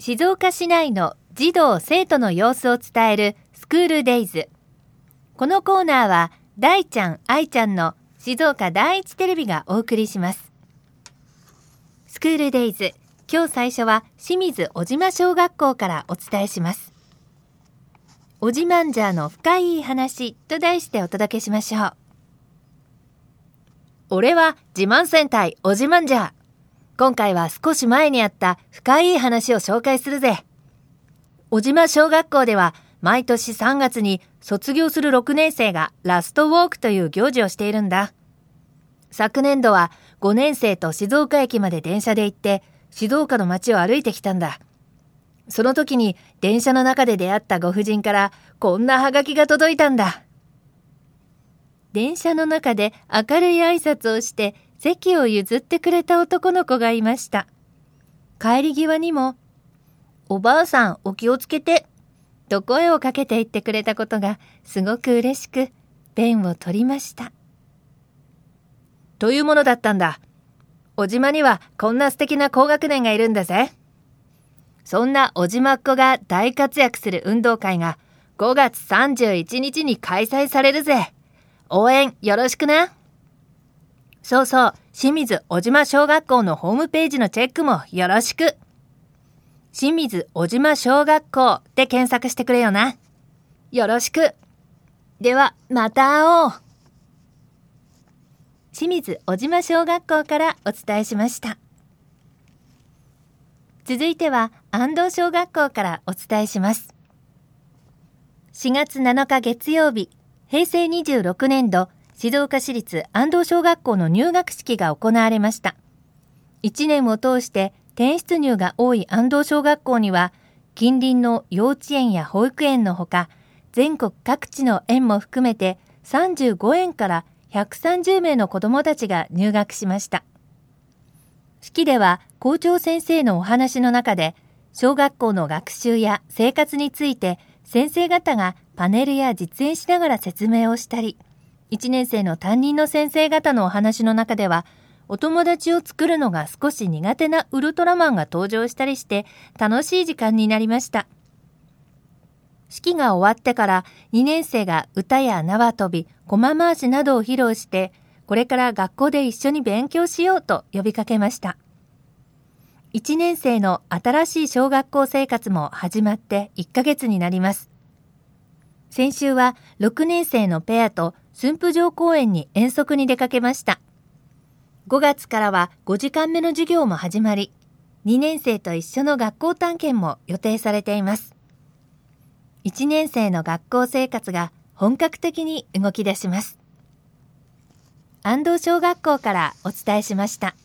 静岡市内の児童生徒の様子を伝えるスクールデイズ。このコーナーは大ちゃん、愛ちゃんの静岡第一テレビがお送りします。スクールデイズ、今日最初は清水小島小学校からお伝えします。おじまんじゃの深い話と題してお届けしましょう。俺は自慢戦隊おじまんじゃ。今回は少し前にあった深い話を紹介するぜ。小島小学校では毎年3月に卒業する6年生がラストウォークという行事をしているんだ。昨年度は5年生と静岡駅まで電車で行って静岡の街を歩いてきたんだ。その時に電車の中で出会ったご婦人からこんなハガキが届いたんだ。電車の中で明るい挨拶をして席を譲ってくれた男の子がいました。帰り際にも、おばあさんお気をつけて、と声をかけて言ってくれたことがすごく嬉しく、ペンを取りました。というものだったんだ。小島にはこんな素敵な高学年がいるんだぜ。そんな小島っ子が大活躍する運動会が5月31日に開催されるぜ。応援よろしくな。そうそう、清水小島小学校のホームページのチェックもよろしく。清水小島小学校で検索してくれよな。よろしく。では、また会おう。清水小島小学校からお伝えしました。続いては、安藤小学校からお伝えします。4月7日月曜日、平成26年度、静岡市立安藤小学校の入学式が行われました。1年を通して転出入が多い安藤小学校には、近隣の幼稚園や保育園のほか、全国各地の園も含めて35園から130名の子どもたちが入学しました。式では校長先生のお話の中で、小学校の学習や生活について先生方がパネルや実演しながら説明をしたり、1年生の担任の先生方のお話の中では、お友達を作るのが少し苦手なウルトラマンが登場したりして楽しい時間になりました。式が終わってから2年生が歌や縄跳び、駒回しなどを披露して、これから学校で一緒に勉強しようと呼びかけました。1年生の新しい小学校生活も始まって1ヶ月になります。先週は6年生のペアと駿府城公園に遠足に出かけました。5月からは5時間目の授業も始まり、2年生と一緒の学校探検も予定されています。1年生の学校生活が本格的に動き出します。安藤小学校からお伝えしました。